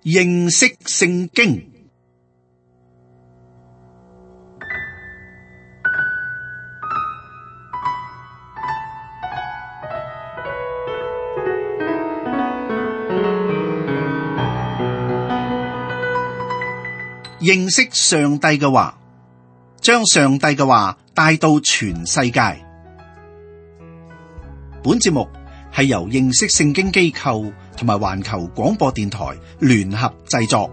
認識聖經。認識上帝嘅話，將上帝嘅話帶到全世界。本節目係由認識聖經機構同埋環球廣播電台聯合製作。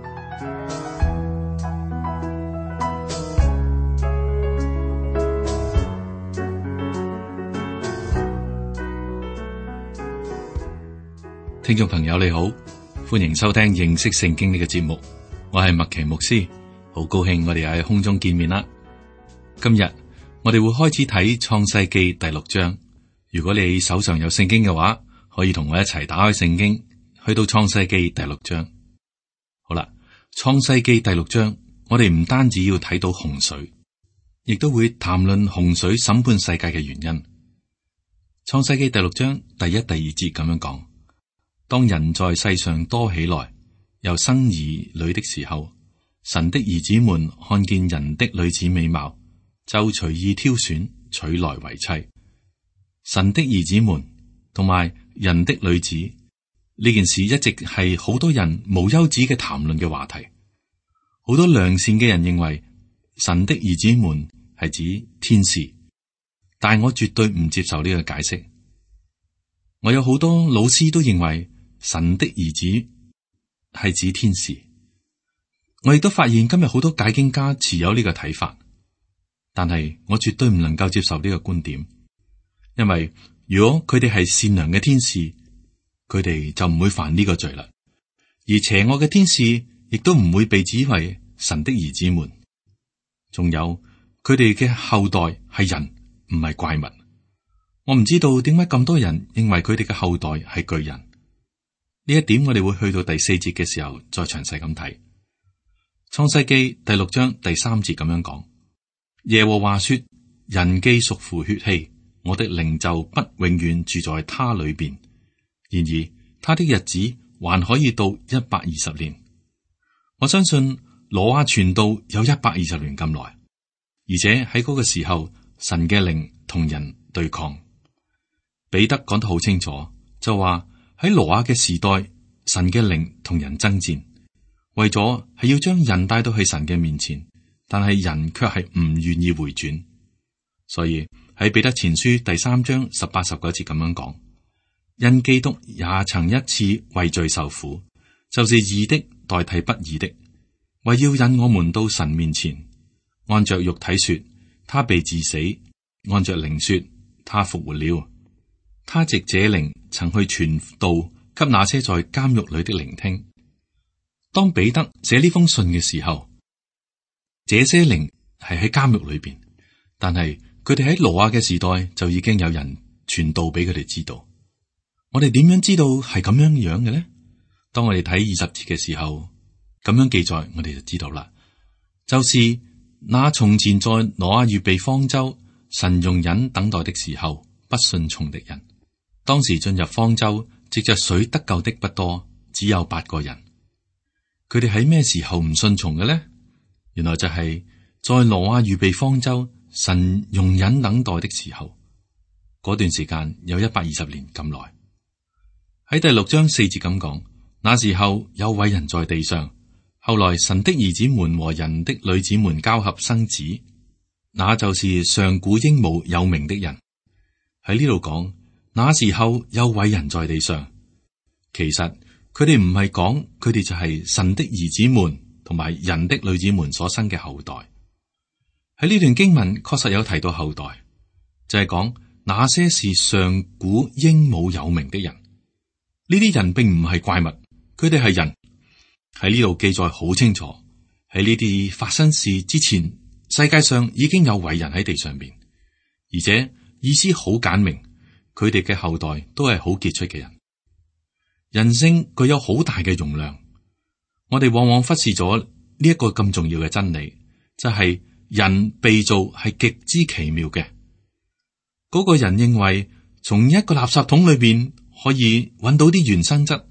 聽眾朋友你好，歡迎收聽認識聖經呢個節目，我係麥奇牧師，好高興我哋喺空中見面啦。今日我哋會開始睇創世記第6章。如果你手上有聖經嘅話，可以同我一齊打開聖經，去到創世記第6章。好啦，創世記第6章，我哋唔單止要睇到洪水，亦都會談論洪水審判世界嘅原因。創世記第6章第1、第2節咁樣講：當人在世上多起來，又生兒女的時候，神的兒子們看見人的女子美貌，就隨意挑選，娶來為妻。神的兒子們同埋人的女子呢件事一直係好多人無休止嘅談論嘅話題。好多良善嘅人認為神的兒子們係指天使，但我絕對唔接受呢個解釋。我有好多老師都認為神的兒子係指天使。我亦都發現今日好多解經家持有呢個睇法，但係我絕對唔能夠接受呢個觀點。因為如果佢哋係善良嘅天使，佢哋就唔會犯呢個罪啦。而邪惡嘅天使亦都唔會被指為神的兒子們。仲有佢哋嘅後代係人，唔係怪物。我唔知道點解咁多人認為佢哋嘅後代係巨人。呢一點我哋會去到第4節嘅時候再詳細咁睇。創世記第6章第3節咁樣講：耶和華說，人既屬乎血氣，我的靈就不永遠住在他裏邊。然而他的日子還可以到120年。我相信挪亞傳道有120年咁耐，而且喺嗰個時候，神嘅靈同人對抗。彼得講得好清楚，就話喺挪亞嘅時代，神嘅靈同人爭戰，為咗係要將人帶到去神嘅面前，但係人卻係唔願意回轉。所以喺彼得前書第3章18、19節咁樣講：因基督也曾一次為罪受苦，就是義的代替不義的，為要引我們到神面前。按着肉體說，他被治死；按着靈說，他復活了。他藉這靈曾去傳道給那些在監獄裏的聆聽。當彼得寫呢封信嘅時候，這些靈係喺監獄裏邊，但係佢哋喺挪亞嘅時代就已經有人傳道俾佢哋知道。我哋點樣知道係咁樣樣嘅呢？當我哋睇20節嘅時候，咁樣記載，我哋就知道啦。就是那從前在挪亞預備方舟，神容忍等待的時候，不順從的人。當時進入方舟藉着水得救的不多，只有8個人。佢哋喺咩時候唔順從嘅呢？原來就係在挪亞預備方舟，神容忍等待的時候，嗰段時間有120年咁耐。喺第6章4節咁講：那時候有偉人在地上，後來神的兒子們和人的女子們交合生子，那就是上古英武有名的人。喺呢度講，那時候有偉人在地上，其實佢哋唔係講佢哋就係神的兒子們同埋人的女子們所生嘅後代。喺呢段經文確實有提到後代，就係講那些是上古英武有名的人。呢啲人並唔係怪物，佢哋係人。喺呢度記載好清楚，喺呢啲發生事之前，世界上已經有偉人喺地上邊，而且意思好簡明，佢哋嘅後代都係好傑出嘅人。人性具有好大嘅容量，我哋往往忽視咗呢一個咁重要嘅真理，就係人被造係極之奇妙嘅。嗰個人認為從一個垃圾桶裏邊可以揾到啲原生質，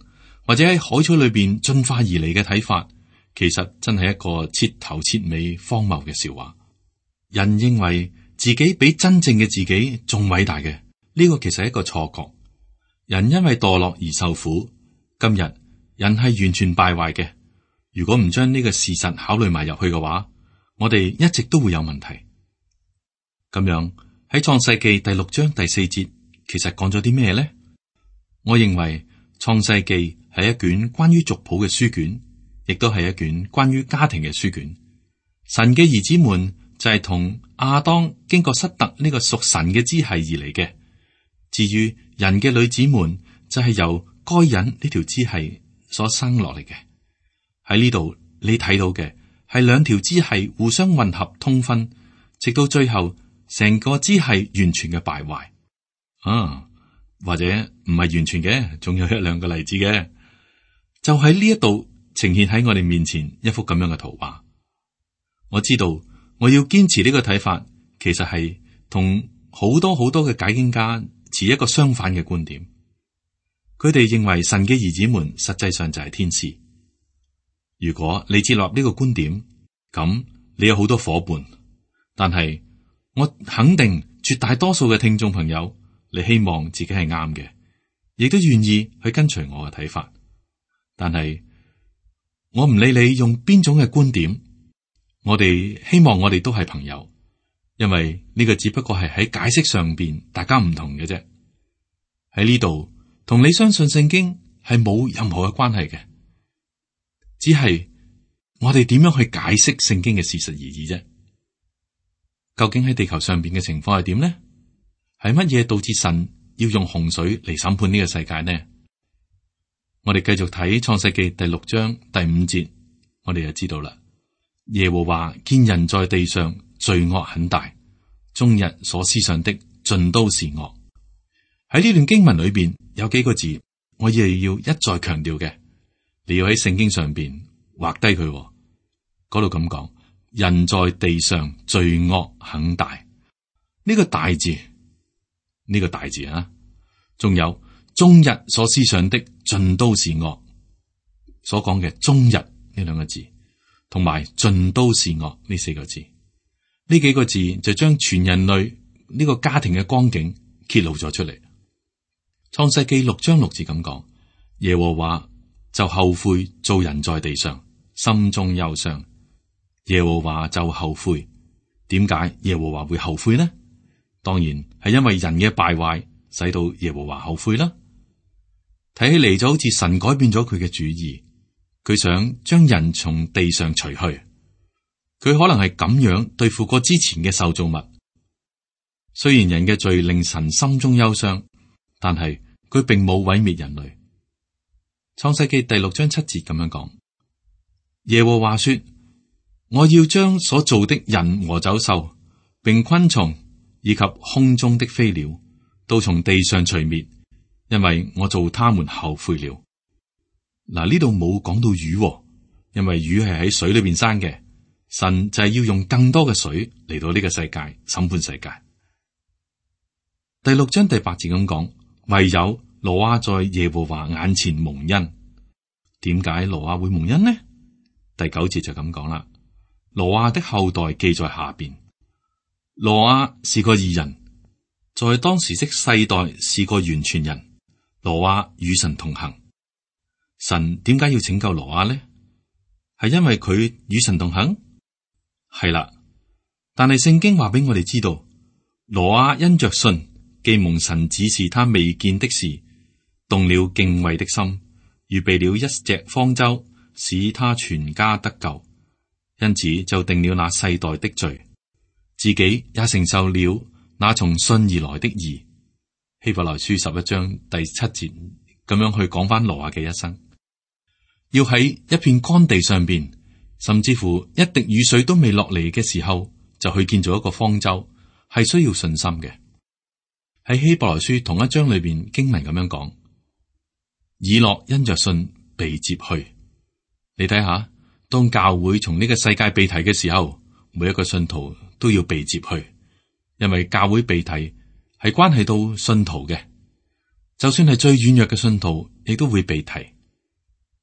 或者喺海草裏邊進化而嚟嘅睇法，其實真係一個徹頭徹尾荒謬嘅笑話。人認為自己比真正嘅自己仲偉大嘅，呢個其實係一個錯覺。人因為墮落而受苦，今日人係完全敗壞嘅。如果唔將呢個事實考慮埋入去嘅話，我哋一直都會有問題。咁樣喺創世記第6章第4節，其實講咗啲咩呢？我認為創世記係一卷關於族譜嘅書卷，亦都係一卷關於家庭嘅書卷。神嘅兒子們就係同亞當經過塞特呢個屬神嘅支系而嚟嘅。至於人嘅女子們，就係由該隱呢條支系所生落嚟嘅。喺呢度你睇到嘅係兩條支系互相混合通婚，直到最後成個支系完全嘅敗壞。或者唔係完全嘅，仲有一兩個例子嘅。就喺呢一度呈現喺我哋面前一幅咁樣嘅圖畫。我知道我要堅持呢個睇法，其實係同好多嘅解經家持一個相反嘅觀點。佢哋認為神嘅兒子們實際上就係天使。如果你接納呢個觀點，咁你有好多伙伴。但係我肯定絕大多數嘅聽眾朋友，你希望自己係啱嘅，亦都願意去跟隨我嘅睇法。但係我唔理你用邊種嘅觀點，我哋希望我哋都係朋友，因為呢個只不過係喺解釋上邊大家唔同嘅啫。喺呢度同你相信聖經係冇任何嘅關係嘅，只係我哋點樣去解釋聖經嘅事實而已啫。究竟喺地球上邊嘅情況係點呢？係乜嘢導致神要用洪水嚟審判呢個世界呢？我哋繼續睇創世記第6章第5節，我哋就知道啦。耶和華見人在地上罪惡很大，終日所思想的盡都是惡。喺呢段經文裏邊有幾個字，我亦要一再強調嘅，你要喺聖經上邊畫低佢。嗰度咁講，人在地上罪惡很大。呢個大字。呢個大字啊，仲有終日所思想的盡都是惡，所講嘅終日呢兩個字，同埋盡都是惡呢4個字，呢幾個字就將全人類呢個家庭嘅光景揭露咗出嚟。創世記6章6節咁講，耶和華就後悔造人在地上，心中憂傷。耶和華就後悔，點解耶和華會後悔呢？當然係因為人嘅敗壞，使到耶和華後悔啦。睇起嚟就好似神改變咗佢嘅主意，佢想將人從地上除去。佢可能係咁樣對付過之前嘅受造物。雖然人嘅罪令神心中憂傷，但係佢並冇毀滅人類。創世記第6章7節咁樣講：耶和華說，我要將所造的人和走獸，並昆蟲，以及空中的飛鳥都從地上除滅，因為我做他們後悔了。嗱，呢度冇講到魚，因為魚係喺水裏邊生嘅。神就係要用更多嘅水嚟到呢個世界審判世界。第6章第8節咁講，唯有挪亞在耶和華眼前蒙恩。點解挪亞會蒙恩呢？第9節就咁講啦，挪亞的後代記在下邊。挪亞是個義人，在當時的世代是個完全人。挪亞與神同行。神點解要拯救挪亞呢？係因為佢與神同行？係啦，但係聖經話俾我哋知道，挪亞因着信，既蒙神指示他未見的事，動了敬畏的心，預備了一隻方舟，使他全家得救，因此就定了那世代的罪，自己也承受了那從信而來的義。希伯來書11章第7節咁樣去講翻挪亞嘅一生，要喺一片乾地上邊，甚至乎一滴雨水都未落嚟嘅時候，就去建造一個方舟，係需要信心嘅。喺希伯來書同一章裏邊經文咁樣講，以諾因着信被接去。你睇下，當教會從呢個世界被提嘅時候，每一個信徒都要被接去，因為教會被提係關係到信徒嘅，就算係最軟弱嘅信徒，亦都會被提。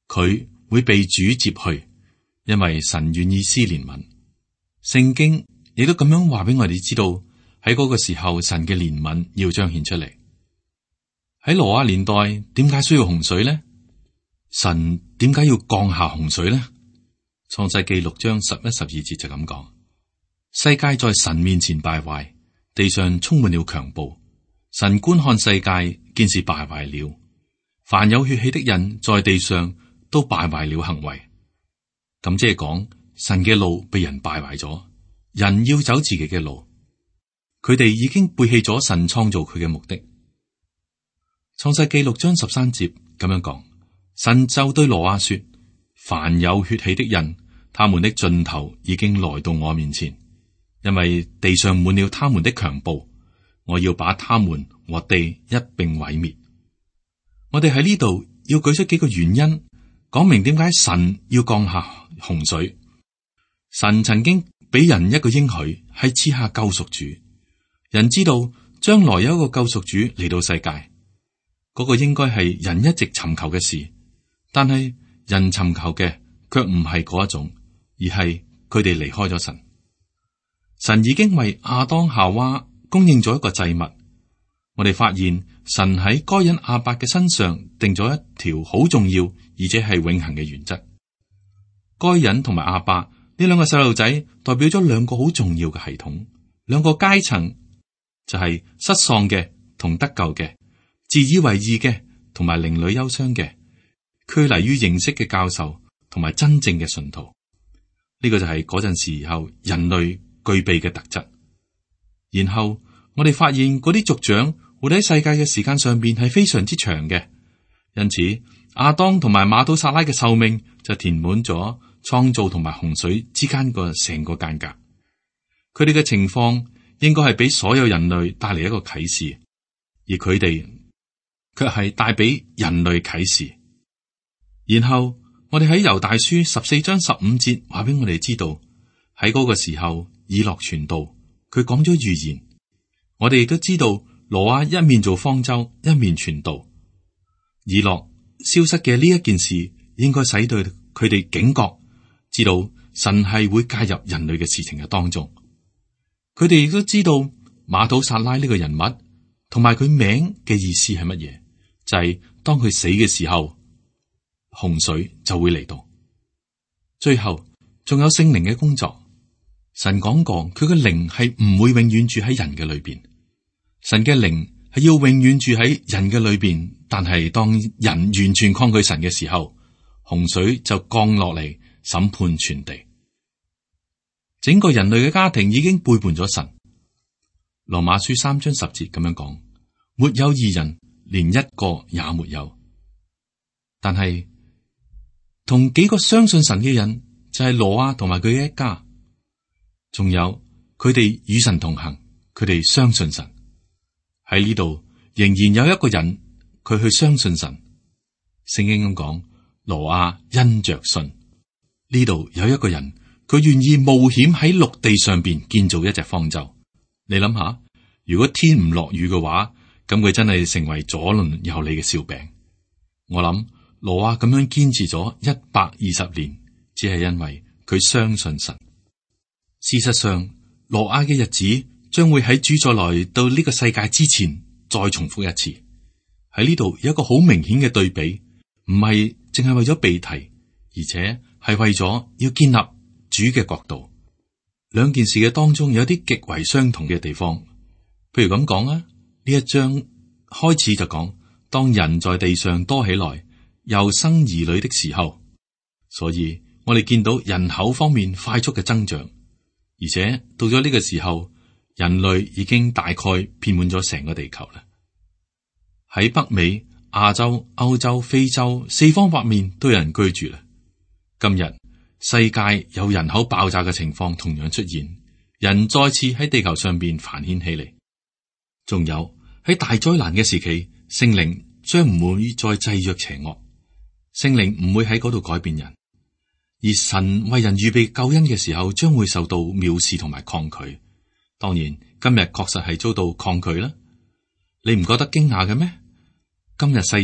佢會被主接去，因為神願意施憐憫。聖經亦都咁樣話俾我哋知道，喺嗰個時候，神嘅憐憫要彰顯出嚟。喺挪亞年代，點解需要洪水呢？神點解要降下洪水呢？創世記6章11、12節就咁講：世界在神面前敗壞，地上充滿了強暴。神觀看世界，見是敗壞了。凡有血氣的人在地上都敗壞了行為。咁即係講，神嘅路被人敗壞咗，人要走自己嘅路。佢哋已經背棄咗神創造佢嘅目的。創世記6章13節咁樣講：神就對挪亞說，凡有血氣的人，他們的盡頭已經來到我面前，因為地上滿了他們的強暴，我要把他們和地一併毀滅。我哋喺呢度要舉出幾個原因，講明點解神要降下洪水。神曾經俾人一個應許，係賜下救贖主。人知道將來有一個救贖主嚟到世界，嗰個應該係人一直尋求嘅事，但係人尋求嘅卻唔係嗰一種，而係佢哋離開咗神。神已經為亞當夏娃供應咗一個祭物。我哋發現神喺該隱亞伯嘅身上定咗一條好重要而且係永恆嘅原則。該隱同埋亞伯呢兩個細路仔代表咗兩個好重要嘅系統，兩個階層，就係失喪嘅同得救嘅，自以為義嘅同埋靈裡憂傷嘅，拘泥於認識嘅教授同埋真正嘅信徒。呢個就係嗰陣時候人類具備嘅特質。然後我哋發現嗰啲族長活喺世界嘅時間上邊係非常之長嘅，因此亞當同埋馬土撒拉嘅壽命就填滿咗創造同埋洪水之間個成個間隔。佢哋嘅情況應該係俾所有人類帶嚟一個啟示，而佢哋卻係帶俾人類啟示。然後我哋喺猶大書14章15節話俾我哋知道，喺嗰個時候以諾傳道，佢講咗預言。我哋亦都知道挪亞一面做方舟，一面傳道。以諾消失嘅呢一件事，應該使到佢哋警覺，知道神係會介入人類嘅事情嘅當中。佢哋亦都知道馬土撒拉呢個人物同埋佢名嘅意思係乜嘢，就係當佢死嘅時候，洪水就會嚟到。最後仲有聖靈嘅工作。神講過，佢嘅靈係唔會永遠住喺人嘅裏邊。神嘅靈係要永遠住喺人嘅裏邊，但係當人完全抗拒神嘅時候，洪水就降落嚟審判全地。整個人類嘅家庭已經背叛咗神。羅馬書3章10節咁樣講：沒有義人，連一個也沒有。但係同幾個相信神嘅人，就係挪亞同埋佢嘅一家。仲有佢哋與神同行，佢哋相信神。喺呢度仍然有一個人，佢去相信神。聖經咁講，挪亞因着信。呢度有一個人，佢願意冒險喺陸地上邊建造一隻方舟。你諗下，如果天唔落雨嘅話，咁佢真係成為左鄰右里嘅笑柄。我諗挪亞咁樣堅持咗120年，只係因為佢相信神。事實上，挪亞嘅日子將會喺主再來到呢個世界之前再重複一次。喺呢度有一個好明顯嘅對比，唔係淨係為咗避題，而且係為咗要建立主嘅國度。兩件事嘅當中有啲極為相同嘅地方。譬如咁講啊，呢一章開始就講，當人在地上多起來，又生兒女的時候，所以我哋見到人口方面快速嘅增長。而且到咗呢個時候，人類已經大概遍滿咗成個地球啦。喺北美、亞洲、歐洲、非洲四方八面都有人居住啦。今日世界有人口爆炸嘅情況同樣出現，人再次喺地球上邊繁衍起嚟。仲有喺大災難嘅時期，聖靈將唔會再制約邪惡，聖靈唔會喺嗰度改變人。而神為人預備救恩嘅時候，將會受到藐視同埋抗拒。當然，今日確實係遭到抗拒啦。你唔覺得驚訝嘅咩？今日世人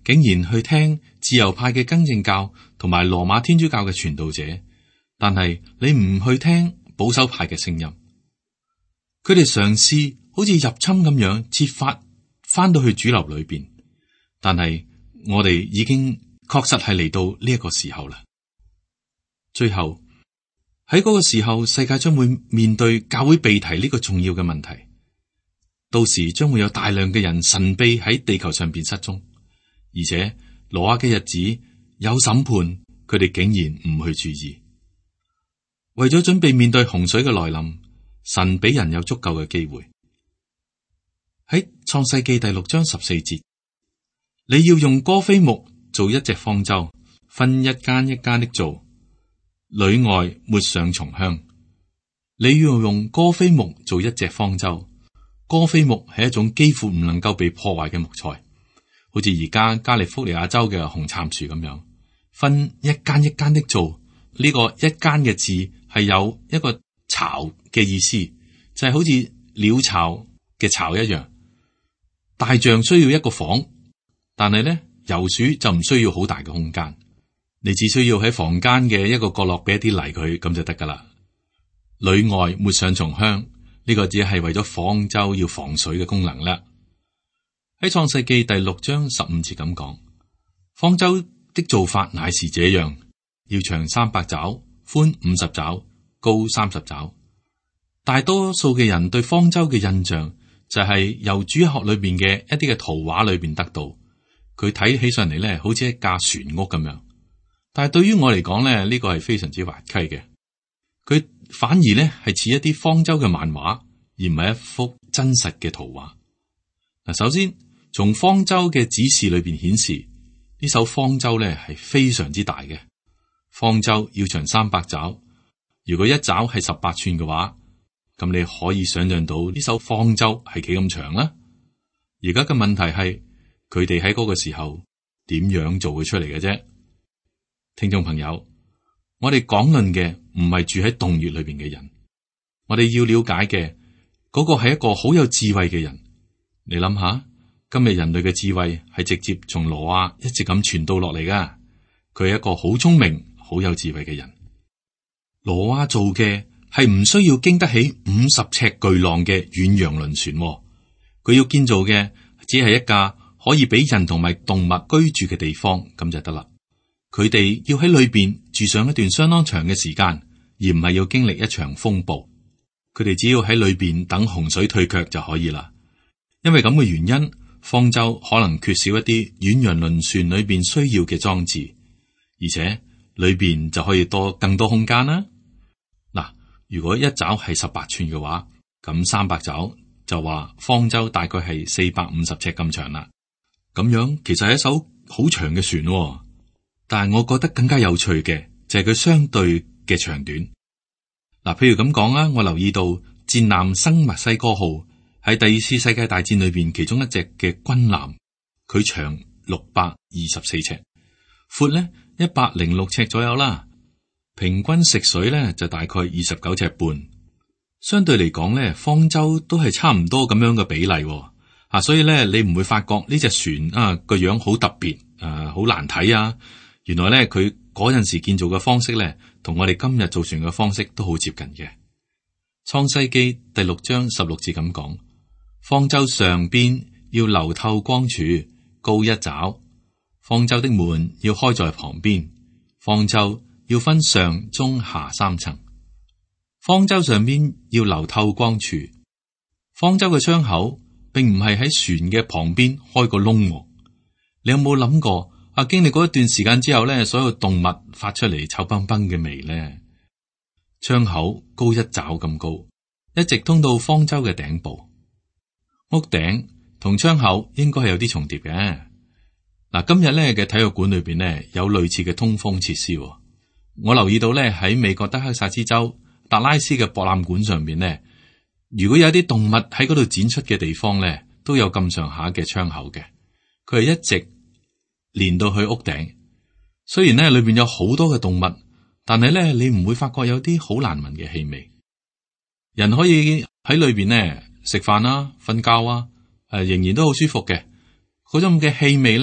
竟然去聽自由派嘅更正教同埋羅馬天主教嘅傳道者，但係你唔去聽保守派嘅聲音。佢哋嘗試好似入侵咁樣設法翻到去主流裏邊，但係我哋已經確實係嚟到呢一個時候啦。最後喺嗰個時候，世界將會面對教會被提呢個重要嘅問題。到時將會有大量嘅人神秘喺地球上邊失蹤，而且挪亞嘅日子有審判，佢哋竟然唔去注意。為咗準備面對洪水嘅來臨，神俾人有足夠嘅機會。喺創世記第6章14節，你要用歌斐木做一隻方舟，分一間一間的做，裏外抹上松香。你要用歌斐木做一隻方舟。歌斐木係一種幾乎唔能夠被破壞嘅木材，好似而家加利福尼亞州嘅紅杉樹咁樣，分一間一間的做。呢個一間嘅字係有一個巢嘅意思，就係好似鳥巢嘅巢一樣。大象需要一個房，但係咧游鼠就唔需要好大嘅空間，你只需要喺房間嘅一個角落俾一啲泥佢，咁就得噶啦。裏外抹上松香。呢個只係為咗方舟要防水嘅功能啦。喺創世記第6章15節咁講，方舟的做法乃是這樣，要長300肘，寬50肘，高30肘。大多數嘅人對方舟嘅印象就係由主學裏邊嘅一啲嘅圖畫裏邊得到，佢睇起上嚟咧好似一架船屋咁樣。但係對於我嚟講咧，呢個係非常之滑稽嘅。佢反而咧係似一啲方舟嘅漫畫，而唔係一幅真實嘅圖畫。嗱，首先從方舟嘅指示裏邊顯示，呢艘方舟咧係非常之大嘅。方舟要長300肘，如果一肘係18寸嘅話，咁你可以想象到呢艘方舟係幾咁長啦。而家嘅問題係，佢哋喺嗰個時候點樣做佢出嚟嘅啫？聽眾朋友，我哋講論嘅唔係住喺洞穴裏邊嘅人，我哋要了解嘅嗰個係一個好有智慧嘅人。你諗下，今日人類嘅智慧係直接從挪亞一直咁傳到落嚟噶。佢係一個好聰明、好有智慧嘅人。挪亞做嘅係唔需要經得起50尺巨浪嘅遠洋輪船，佢要建造嘅只係一架可以俾人同埋動物居住嘅地方，咁就得啦。佢哋要喺裏邊住上一段相當長嘅時間，而唔係要經歷一場風暴。佢哋只要喺裏邊等洪水退卻就可以啦。因為咁嘅原因，方舟可能缺少一啲遠洋輪船裏邊需要嘅裝置，而且裏邊就可以多更多空間啦。嗱，如果一肘係18寸嘅話，咁300肘就話方舟大概係450尺咁長啦。咁樣其實係一艘好長嘅船喎。但係我覺得更加有趣嘅就係佢相對嘅長短。嗱，譬如咁講啦，我留意到戰艦新墨西哥號喺第2次世界大戰裏邊其中一隻嘅軍艦，佢長624尺，闊咧106尺左右啦。平均食水咧就大概29尺半。相對嚟講咧，方舟都係差唔多咁樣嘅比例喎。所以咧你唔會發覺呢隻船個樣好特別好難睇啊。原來咧，佢嗰陣時建造嘅方式咧，同我哋今日造船嘅方式都好接近嘅。創世記第6章16節咁講，方舟上邊要留透光處，高1肘。方舟的門要開在旁邊。方舟要分上中下3層。方舟上邊要留透光處。方舟嘅窗口並唔係喺船嘅旁邊開個窿。你有冇諗過？經歷過一段時間之後咧，所有動物發出嚟臭崩崩嘅味咧。窗口高1肘咁高，一直通到方舟嘅頂部。屋頂同窗口應該係有啲重疊嘅。嗱，今日咧嘅體育館裏邊咧有類似嘅通風設施。我留意到咧喺美國德克薩斯州達拉斯嘅博覽館上邊咧，如果有啲動物喺嗰度展出嘅地方咧，都有咁上下嘅窗口嘅。佢係一直連到去屋頂，雖然咧裏邊有好多嘅動物，但係咧你唔會發覺有啲好難聞嘅氣味。人可以喺裏邊咧食飯啦、瞓覺啊，仍然都好舒服嘅。嗰種嘅氣味咧，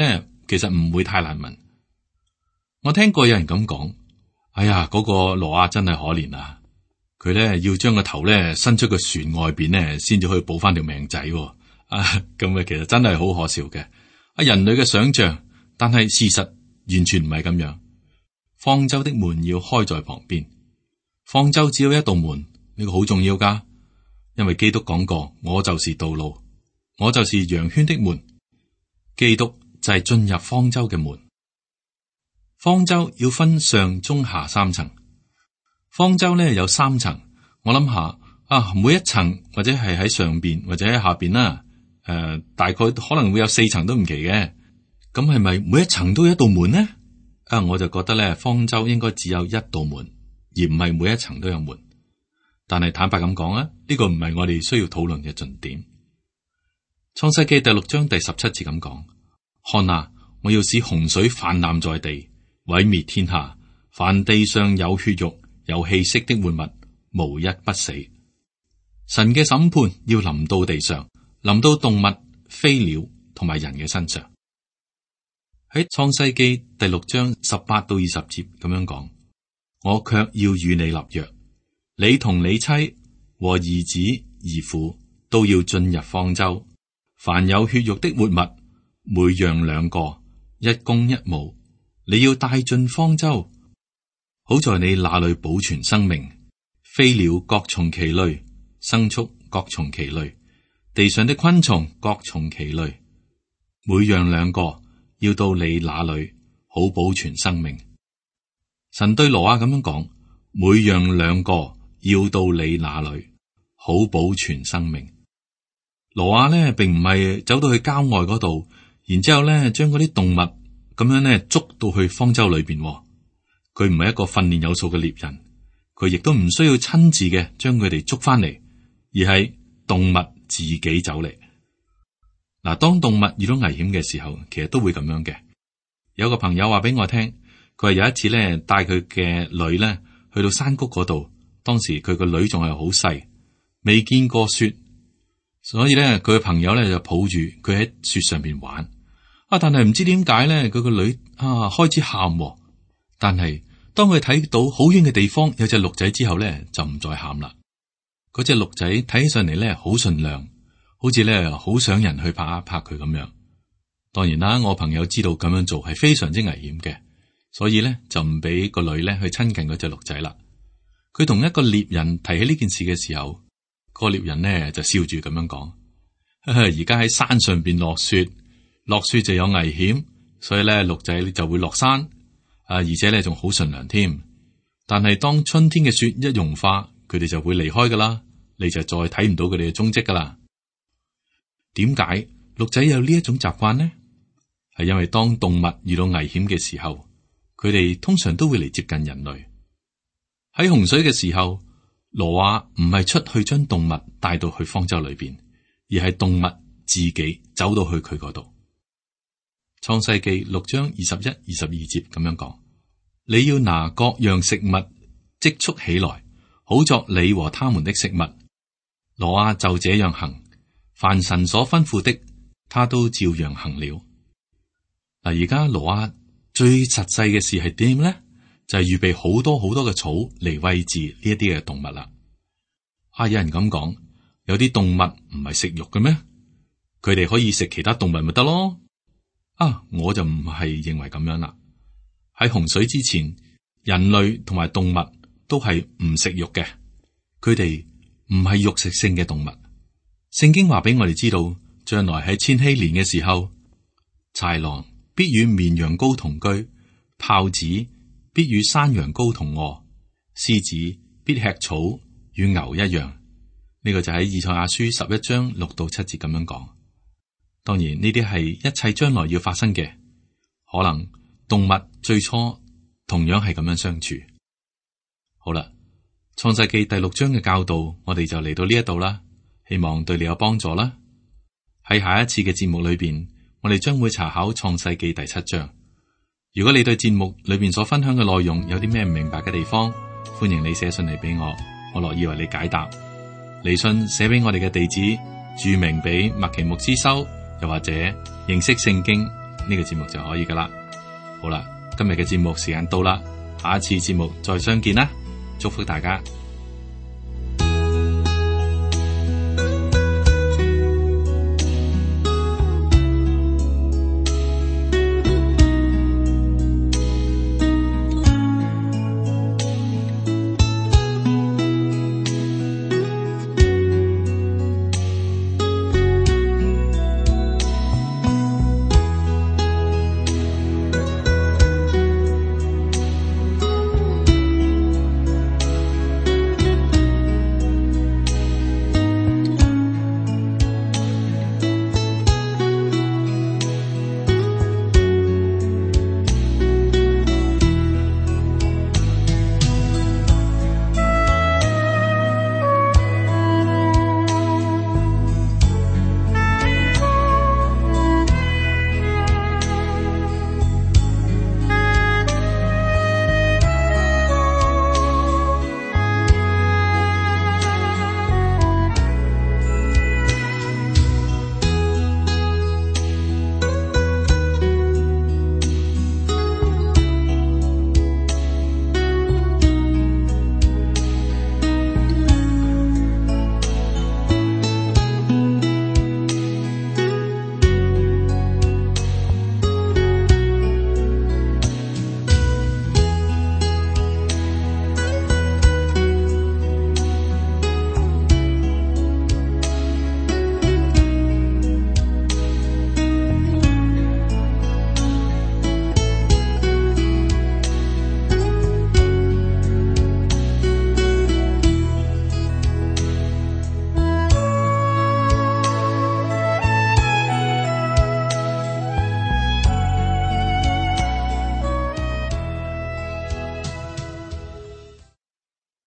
其實唔會太難聞。我聽過有人咁講，哎呀，嗰個挪亞真係可憐啊！佢咧要將個頭咧伸出個船外邊咧，先至可以保翻條命仔。咁其實真係好可笑嘅。人類嘅想象，但係事實完全唔係咁樣。方舟的門要開在旁邊，方舟只有一道門，呢個好重要噶。因為基督講過，我就是道路，我就是羊圈的門。基督就係進入方舟嘅門。方舟要分上中下三層。方舟咧有3層，我諗下每一層或者係喺上邊或者喺下邊啦。大概可能會有4層都唔奇嘅。咁係咪每一層都有一道門呢？我就覺得咧，方舟應該只有一道門，而唔係每一層都有門。但係坦白咁講呢個唔係我哋需要討論嘅重點。創世記第6章第17節咁講：看啊，我要使洪水泛濫在地，毀滅天下，凡地上有血肉、有氣息的活物，無一不死。神嘅審判要臨到地上，臨到動物、飛鳥同埋人嘅身上。喺創世記第6章18到20節咁樣講：我卻要與你立約，你同你妻和兒子兒婦都要進入方舟，凡有血肉的活物，每樣2個，一公一母，你要帶進方舟，好在你那裏保存生命。飛鳥各從其類，牲畜各從其類，地上的昆蟲各從其類，每樣2個，要到你那裏好保存生命。神對挪亞咁樣講，每樣2個，要到你那裏好保存生命。挪亞呢並唔係走到去郊外嗰度，然之後呢將嗰啲動物咁樣呢捉到去方舟裏邊。佢唔係一個訓練有素嘅獵人，佢亦都唔需要親自嘅將佢哋捉翻嚟，而係動物自己走嚟。嗱，當動物遇到危險嘅時候，其實都會咁樣嘅。有個朋友話俾我聽，佢話有一次咧帶佢嘅女咧去到山谷嗰度，當時佢個女仲係好細，未見過雪，所以咧佢嘅朋友咧就抱住佢喺雪上邊玩。但係唔知點解咧，佢個女開始喊，但係當佢睇到好遠嘅地方有隻鹿仔之後咧，就唔再喊啦。嗰隻鹿仔睇起上嚟咧好順良，好似咧好想人去拍一拍佢咁樣。當然啦，我朋友知道咁樣做係非常之危險嘅，所以咧就唔俾個女咧去親近嗰隻鹿仔啦。佢同一個獵人提起呢件事嘅時候，個獵人呢就笑住咁樣講：而家喺山上邊落雪，落雪就有危險，所以咧鹿仔就會落山，而且咧仲好順良添。但係當春天嘅雪一融化，佢哋就會離開噶啦，你就再睇唔到佢哋嘅蹤跡噶啦。點解鹿仔有呢一種習慣呢？係因為當動物遇到危險嘅時候，佢哋通常都會嚟接近人類。喺洪水嘅時候，挪亞唔係出去將動物帶到去方舟裏邊，而係動物自己走到去佢嗰度。創世記6章21、22節咁樣講：你要拿各樣食物積蓄起來，好作你和他們的食物。挪亞就這樣行，凡神所吩咐的，他都照樣行了。嗱，而家挪亞最實際嘅事係點呢？就係預備好多好多嘅草嚟餵飼呢一啲嘅動物啦。有人咁講，有啲動物唔係食肉嘅咩？佢哋可以食其他動物咪得咯？我就唔係認為咁樣啦。喺洪水之前，人類同埋動物都係唔食肉嘅，佢哋唔係肉食性嘅動物。聖經話俾我哋知道，將來喺千禧年嘅時候，豺狼必與綿羊羔同居，豹子必與山羊羔同臥，獅子必吃草與牛一樣。呢個就喺以賽亞書11章6到7節咁樣講。當然呢啲係一切將來要發生嘅，可能動物最初同樣係咁樣相處。好啦，創世記第6章嘅教導，我哋就嚟到呢一度啦，希望對你有幫助啦。喺下一次嘅節目裏邊，我哋將會查考創世記第7章。如果你對節目裏邊所分享嘅內容有啲咩唔明白嘅地方，歡迎你寫信嚟俾我，我樂意為你解答。嚟信寫俾我哋嘅地址，注明俾麥奇牧師收，又或者認識聖經呢個節目就可以噶啦。好啦，今日嘅節目時間到啦，下一次節目再相見啦，祝福大家。